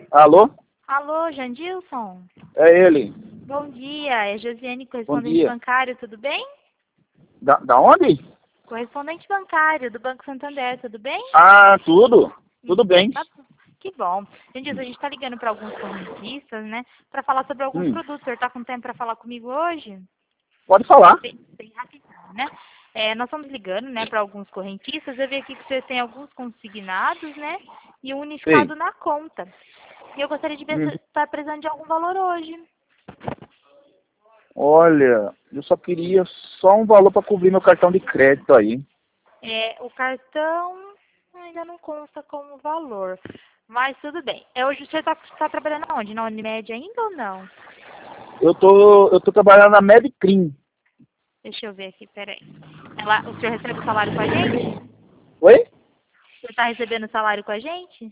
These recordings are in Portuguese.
Alô? Alô, Jandilson? É ele. Bom dia, é Josiane, Bom correspondente dia. bancário, tudo bem? Da onde? Correspondente bancário do Banco Santander, tudo bem? Ah, tudo. Tudo bem. Tá bom. Que bom. Jandilson, a gente está ligando para alguns correntistas, né, para falar sobre alguns Hum, produtos. O senhor está com tempo para falar comigo hoje? Pode falar. Bem rapidinho, né? Nós estamos ligando, né, para alguns correntistas. Eu vi aqui que vocês têm alguns consignados, né, e um Sim. unificado na conta. E eu gostaria de ver se Hum. está precisando de algum valor hoje. Olha, eu só queria só um valor para cobrir meu cartão de crédito aí. O cartão ainda não consta como valor, mas tudo bem. Hoje você está trabalhando aonde? Na Unimed ainda ou não? Eu tô trabalhando na Medicrim. Deixa eu ver aqui, peraí. O senhor recebe o salário com a gente? Oi? O senhor está recebendo o salário com a gente?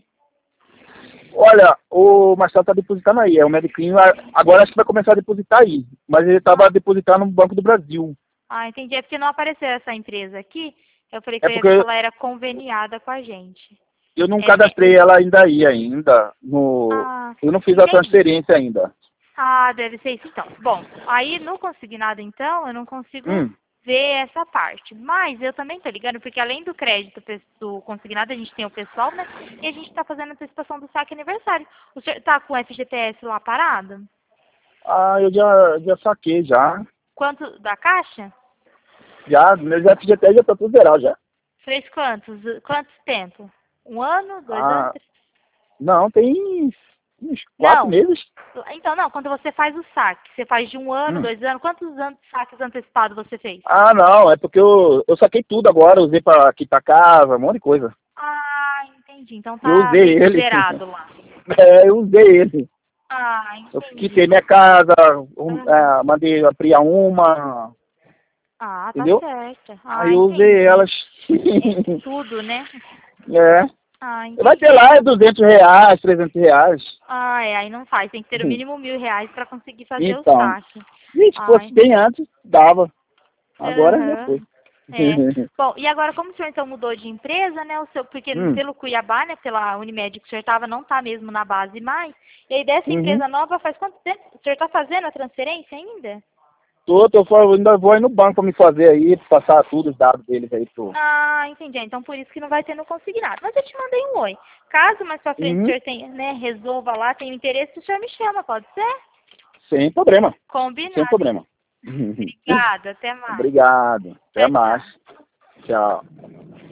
Olha, o Marcelo tá depositando aí. É o Medicrim. Agora acho que vai começar a depositar aí. Mas ele tava depositando no Banco do Brasil. Ah, entendi. É porque não apareceu essa empresa aqui. Eu falei que É eu ia ver se porque ela era conveniada com a gente. eu não É, cadastrei ela ainda aí ainda. No... ah, Eu não fiz a entendi. transferência ainda. Ah, deve ser isso então. Bom, aí no consignado então, eu não consigo Hum. ver essa parte. Mas eu também tô ligando, porque além do crédito do consignado, a gente tem o pessoal, né? E a gente tá fazendo a antecipação do saque aniversário. O senhor tá com o FGTS lá parado? Ah, eu já saquei já. Quanto da caixa? Já, meu FGTS já tá tudo zerado já. Fez quantos tempo? Um ano? 2 anos? Ah, não, tem uns 4 Não. meses. Então, não, quando você faz o saque, você faz de 1 ano, Hum. 2 anos, quantos anos de saques antecipados você fez? Ah, não, é porque eu saquei tudo agora, usei pra quitar casa, um monte de coisa. Ah, entendi. Então Eu tá usei meio que ele. zerado lá. Eu usei ele. Ah, Eu entendi. quitei minha casa, Aham. mandei abrir uma, Ah, tá entendeu? certo. Aí Ah, eu usei entendi. elas. Tudo, né? É. Ah, Vai ter entendi. lá R$ 200, R$ 300. Ah, aí não faz. Tem que ter o mínimo R$ 1.000 para conseguir fazer o Então, saque. e se fosse Ai, bem antes, dava. Agora já aham. foi. É. Bom, e agora como o senhor então mudou de empresa, né? Porque Hum, pelo Cuiabá, né? Pela Unimed que o senhor estava, não está mesmo na base mais. E aí dessa uhum. empresa nova faz quanto tempo? O senhor está fazendo a transferência ainda? Ainda vou aí no banco pra me fazer aí, passar tudo os dados deles aí pro. Ah, entendi. Então por isso que não vai ter no consignado. Mas eu te mandei um oi. Caso mais pra frente o Uhum. senhor tenha, né, resolva lá, tenha interesse, o senhor me chama, pode ser? Sem problema. Sem Combinado, problema. então. Obrigada, até mais. Obrigado. Até Tchau, mais. tchau. Tchau.